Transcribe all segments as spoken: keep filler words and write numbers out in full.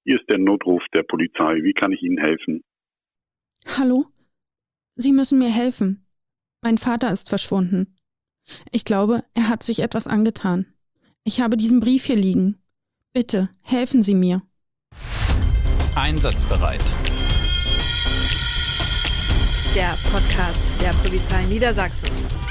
Hier ist der Notruf der Polizei. Wie kann ich Ihnen helfen? Hallo? Sie müssen mir helfen. Mein Vater ist verschwunden. Ich glaube, er hat sich etwas angetan. Ich habe diesen Brief hier liegen. Bitte, helfen Sie mir. Einsatzbereit. Der Podcast der Polizei Niedersachsen.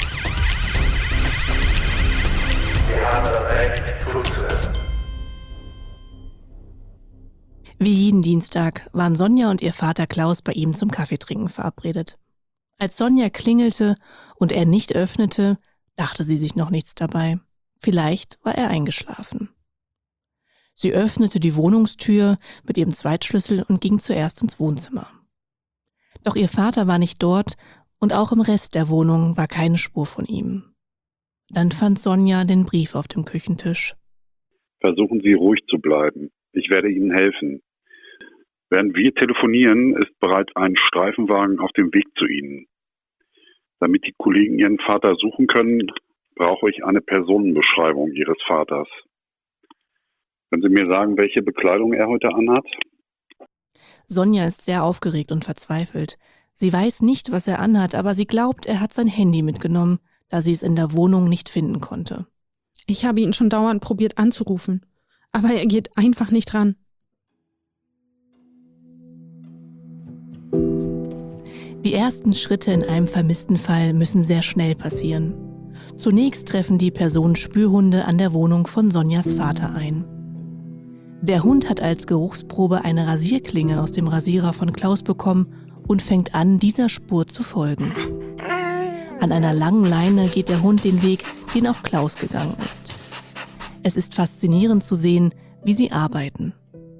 Wir haben das Recht, zuzuhören. Wie jeden Dienstag waren Sonja und ihr Vater Klaus bei ihm zum Kaffeetrinken verabredet. Als Sonja klingelte und er nicht öffnete, dachte sie sich noch nichts dabei. Vielleicht war er eingeschlafen. Sie öffnete die Wohnungstür mit ihrem Zweitschlüssel und ging zuerst ins Wohnzimmer. Doch ihr Vater war nicht dort und auch im Rest der Wohnung war keine Spur von ihm. Dann fand Sonja den Brief auf dem Küchentisch. Versuchen Sie ruhig zu bleiben. Ich werde Ihnen helfen. Während wir telefonieren, ist bereits ein Streifenwagen auf dem Weg zu Ihnen. Damit die Kollegen Ihren Vater suchen können, brauche ich eine Personenbeschreibung Ihres Vaters. Können Sie mir sagen, welche Bekleidung er heute anhat? Sonja ist sehr aufgeregt und verzweifelt. Sie weiß nicht, was er anhat, aber sie glaubt, er hat sein Handy mitgenommen, da sie es in der Wohnung nicht finden konnte. Ich habe ihn schon dauernd probiert anzurufen, aber er geht einfach nicht ran. Die ersten Schritte in einem vermissten Fall müssen sehr schnell passieren. Zunächst treffen die Personenspürhunde an der Wohnung von Sonjas Vater ein. Der Hund hat als Geruchsprobe eine Rasierklinge aus dem Rasierer von Klaus bekommen und fängt an, dieser Spur zu folgen. An einer langen Leine geht der Hund den Weg, den auch Klaus gegangen ist. Es ist faszinierend zu sehen, wie sie arbeiten.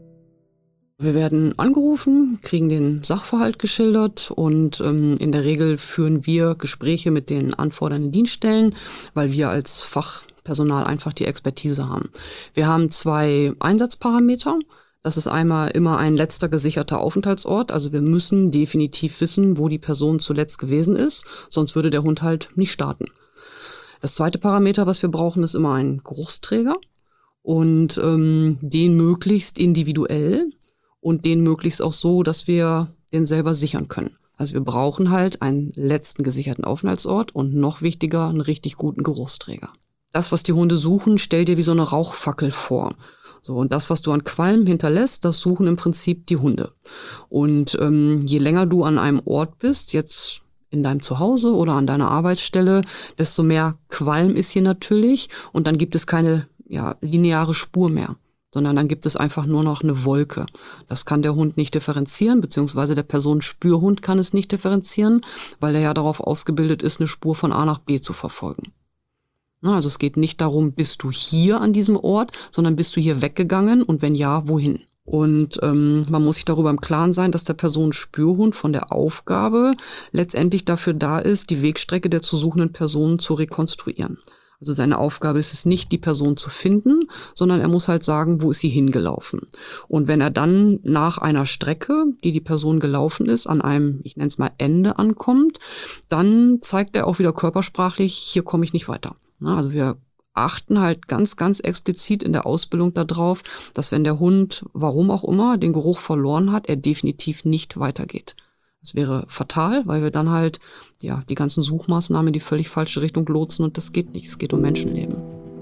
Wir werden angerufen, kriegen den Sachverhalt geschildert und ähm, in der Regel führen wir Gespräche mit den anfordernden Dienststellen, weil wir als Fachpersonal einfach die Expertise haben. Wir haben zwei Einsatzparameter. Das ist einmal immer ein letzter gesicherter Aufenthaltsort. Also wir müssen definitiv wissen, wo die Person zuletzt gewesen ist, sonst würde der Hund halt nicht starten. Das zweite Parameter, was wir brauchen, ist immer ein Geruchsträger und ähm, den möglichst individuell. Und den möglichst auch so, dass wir den selber sichern können. Also wir brauchen halt einen letzten gesicherten Aufenthaltsort und noch wichtiger, einen richtig guten Geruchsträger. Das, was die Hunde suchen, stell dir wie so eine Rauchfackel vor. So, und das, was du an Qualm hinterlässt, das suchen im Prinzip die Hunde. Und ähm, je länger du an einem Ort bist, jetzt in deinem Zuhause oder an deiner Arbeitsstelle, desto mehr Qualm ist hier natürlich und dann gibt es keine ja, lineare Spur mehr. Sondern dann gibt es einfach nur noch eine Wolke. Das kann der Hund nicht differenzieren, beziehungsweise der Personenspürhund kann es nicht differenzieren, weil er ja darauf ausgebildet ist, eine Spur von A nach B zu verfolgen. Also es geht nicht darum, bist du hier an diesem Ort, sondern bist du hier weggegangen und wenn ja, wohin? Und ähm, man muss sich darüber im Klaren sein, dass der Personenspürhund von der Aufgabe letztendlich dafür da ist, die Wegstrecke der zu suchenden Personen zu rekonstruieren. Also seine Aufgabe ist es nicht, die Person zu finden, sondern er muss halt sagen, wo ist sie hingelaufen. Und wenn er dann nach einer Strecke, die die Person gelaufen ist, an einem, ich nenne es mal Ende ankommt, dann zeigt er auch wieder körpersprachlich, hier komme ich nicht weiter. Also wir achten halt ganz, ganz explizit in der Ausbildung darauf, dass wenn der Hund, warum auch immer, den Geruch verloren hat, er definitiv nicht weitergeht. Das wäre fatal, weil wir dann halt ja die ganzen Suchmaßnahmen in die völlig falsche Richtung lotsen und das geht nicht. Es geht um Menschenleben.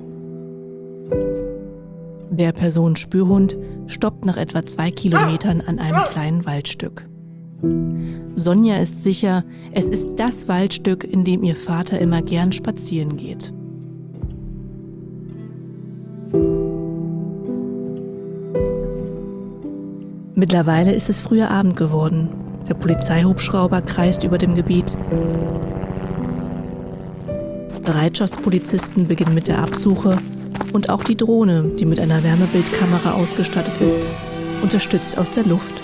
Der Personenspürhund stoppt nach etwa zwei Kilometern an einem kleinen Waldstück. Sonja ist sicher, es ist das Waldstück, in dem ihr Vater immer gern spazieren geht. Mittlerweile ist es früher Abend geworden. Der Polizeihubschrauber kreist über dem Gebiet. Bereitschaftspolizisten beginnen mit der Absuche und auch die Drohne, die mit einer Wärmebildkamera ausgestattet ist, unterstützt aus der Luft.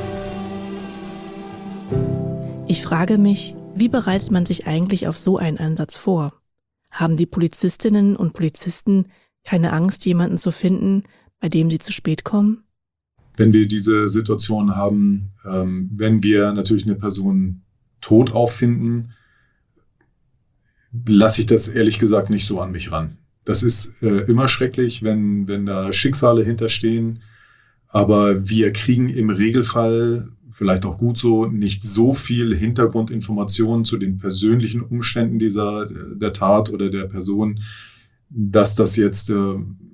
Ich frage mich, wie bereitet man sich eigentlich auf so einen Einsatz vor? Haben die Polizistinnen und Polizisten keine Angst, jemanden zu finden, bei dem sie zu spät kommen? Wenn wir diese Situation haben, ähm, wenn wir natürlich eine Person tot auffinden, lasse ich das ehrlich gesagt nicht so an mich ran. Das ist äh, immer schrecklich, wenn, wenn da Schicksale hinterstehen. Aber wir kriegen im Regelfall, vielleicht auch gut so, nicht so viel Hintergrundinformationen zu den persönlichen Umständen dieser, der Tat oder der Person, dass das jetzt äh,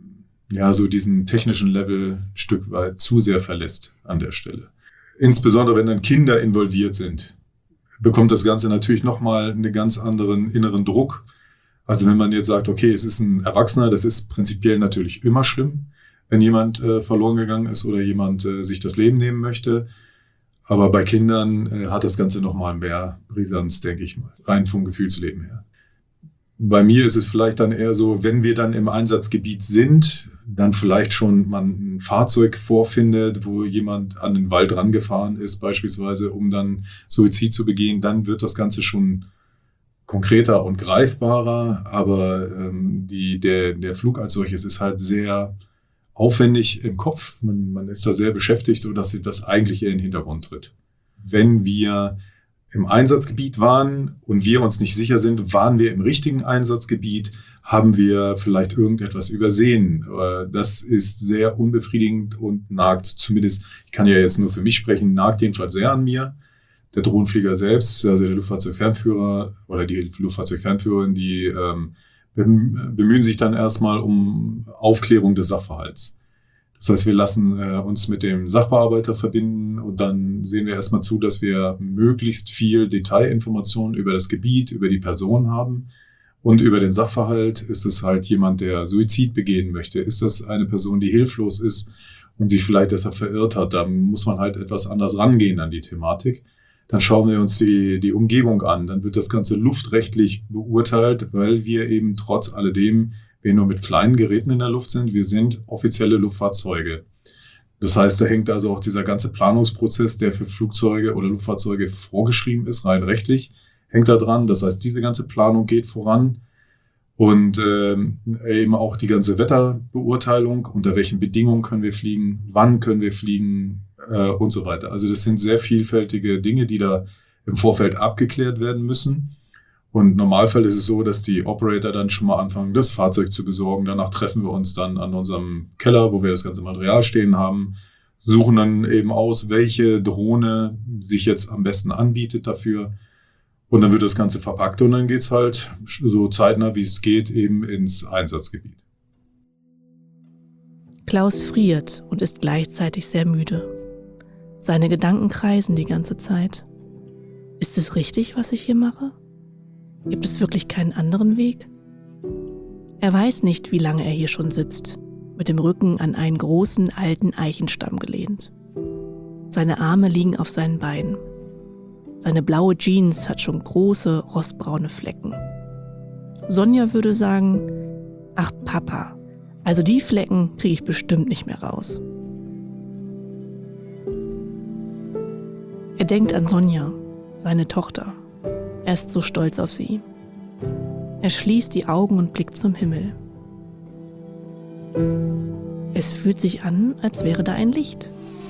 ja so diesen technischen Level ein Stück weit zu sehr verlässt an der Stelle. Insbesondere wenn dann Kinder involviert sind, bekommt das Ganze natürlich nochmal einen ganz anderen inneren Druck. Also wenn man jetzt sagt, okay, es ist ein Erwachsener, das ist prinzipiell natürlich immer schlimm, wenn jemand äh, verloren gegangen ist oder jemand äh, sich das Leben nehmen möchte. Aber bei Kindern äh, hat das Ganze nochmal mehr Brisanz, denke ich mal, rein vom Gefühlsleben her. Bei mir ist es vielleicht dann eher so, wenn wir dann im Einsatzgebiet sind, dann vielleicht schon man ein Fahrzeug vorfindet, wo jemand an den Wald rangefahren ist, beispielsweise, um dann Suizid zu begehen, dann wird das Ganze schon konkreter und greifbarer. Aber ähm, die, der, der Flug als solches ist halt sehr aufwendig im Kopf. Man, man ist da sehr beschäftigt, sodass sich das eigentlich eher in den Hintergrund tritt. Wenn wir im Einsatzgebiet waren und wir uns nicht sicher sind, waren wir im richtigen Einsatzgebiet, haben wir vielleicht irgendetwas übersehen. Das ist sehr unbefriedigend und nagt zumindest, ich kann ja jetzt nur für mich sprechen, nagt jedenfalls sehr an mir. Der Drohnenflieger selbst, also der Luftfahrzeugfernführer oder die Luftfahrzeugfernführerin, die ähm, bemühen sich dann erstmal um Aufklärung des Sachverhalts. Das heißt, wir lassen äh, uns mit dem Sachbearbeiter verbinden und dann sehen wir erstmal zu, dass wir möglichst viel Detailinformationen über das Gebiet, über die Person haben und über den Sachverhalt. Ist es halt jemand, der Suizid begehen möchte? Ist das eine Person, die hilflos ist und sich vielleicht deshalb verirrt hat? Da muss man halt etwas anders rangehen an die Thematik. Dann schauen wir uns die, die Umgebung an. Dann wird das Ganze luftrechtlich beurteilt, weil wir eben trotz alledem wir nur mit kleinen Geräten in der Luft sind. Wir sind offizielle Luftfahrzeuge. Das heißt, da hängt also auch dieser ganze Planungsprozess, der für Flugzeuge oder Luftfahrzeuge vorgeschrieben ist, rein rechtlich, hängt da dran. Das heißt, diese ganze Planung geht voran und äh, eben auch die ganze Wetterbeurteilung, unter welchen Bedingungen können wir fliegen, wann können wir fliegen äh, und so weiter. Also das sind sehr vielfältige Dinge, die da im Vorfeld abgeklärt werden müssen. Und im Normalfall ist es so, dass die Operator dann schon mal anfangen, das Fahrzeug zu besorgen. Danach treffen wir uns dann an unserem Keller, wo wir das ganze Material stehen haben, suchen dann eben aus, welche Drohne sich jetzt am besten anbietet dafür. Und dann wird das Ganze verpackt und dann geht's halt so zeitnah, wie es geht, eben ins Einsatzgebiet. Klaus friert und ist gleichzeitig sehr müde. Seine Gedanken kreisen die ganze Zeit. Ist es richtig, was ich hier mache? Gibt es wirklich keinen anderen Weg? Er weiß nicht, wie lange er hier schon sitzt, mit dem Rücken an einen großen, alten Eichenstamm gelehnt. Seine Arme liegen auf seinen Beinen. Seine blaue Jeans hat schon große, rostbraune Flecken. Sonja würde sagen, ach Papa, also die Flecken kriege ich bestimmt nicht mehr raus. Er denkt an Sonja, seine Tochter. Er ist so stolz auf sie. Er schließt die Augen und blickt zum Himmel. Es fühlt sich an, als wäre da ein Licht.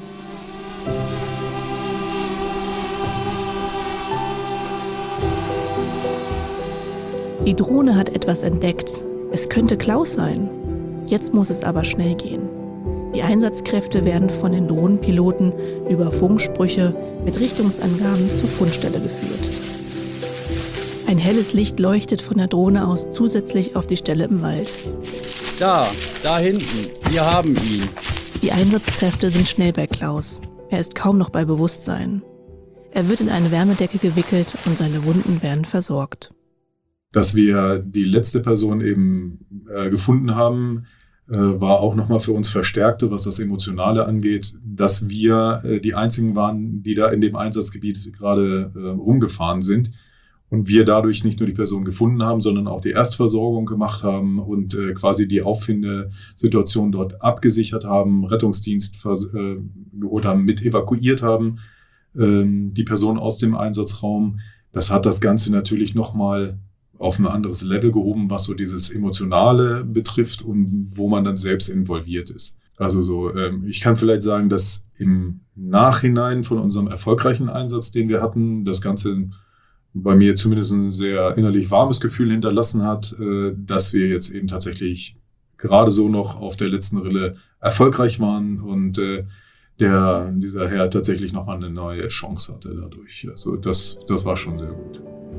Die Drohne hat etwas entdeckt. Es könnte Klaus sein. Jetzt muss es aber schnell gehen. Die Einsatzkräfte werden von den Drohnenpiloten über Funksprüche mit Richtungsangaben zur Fundstelle geführt. Ein helles Licht leuchtet von der Drohne aus zusätzlich auf die Stelle im Wald. Da, da hinten, wir haben ihn. Die Einsatzkräfte sind schnell bei Klaus. Er ist kaum noch bei Bewusstsein. Er wird in eine Wärmedecke gewickelt und seine Wunden werden versorgt. Dass wir die letzte Person eben äh, gefunden haben, äh, war auch nochmal für uns Verstärkte, was das Emotionale angeht, dass wir äh, die einzigen waren, die da in dem Einsatzgebiet gerade äh, rumgefahren sind. Und wir dadurch nicht nur die Person gefunden haben, sondern auch die Erstversorgung gemacht haben und äh, quasi die Auffindesituation dort abgesichert haben, Rettungsdienst vers- äh, geholt haben, mit evakuiert haben, ähm, die Person aus dem Einsatzraum. Das hat das Ganze natürlich nochmal auf ein anderes Level gehoben, was so dieses Emotionale betrifft und wo man dann selbst involviert ist. Also so, ähm, ich kann vielleicht sagen, dass im Nachhinein von unserem erfolgreichen Einsatz, den wir hatten, das Ganze bei mir zumindest ein sehr innerlich warmes Gefühl hinterlassen hat, dass wir jetzt eben tatsächlich gerade so noch auf der letzten Rille erfolgreich waren und äh, der, dieser Herr tatsächlich nochmal eine neue Chance hatte dadurch. Also das, das war schon sehr gut.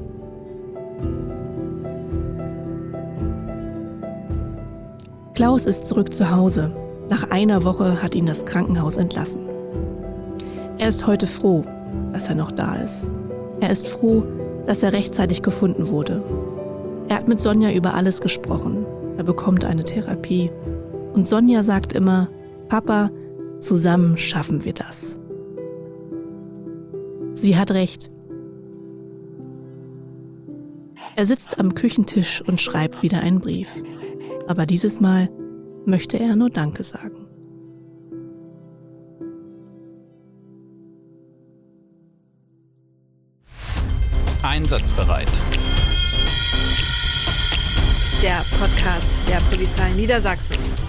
Klaus ist zurück zu Hause. Nach einer Woche hat ihn das Krankenhaus entlassen. Er ist heute froh, dass er noch da ist. Er ist froh, dass er rechtzeitig gefunden wurde. Er hat mit Sonja über alles gesprochen. Er bekommt eine Therapie. Und Sonja sagt immer, Papa, zusammen schaffen wir das. Sie hat recht. Er sitzt am Küchentisch und schreibt wieder einen Brief. Aber dieses Mal möchte er nur Danke sagen. Einsatzbereit. Der Podcast der Polizei Niedersachsen.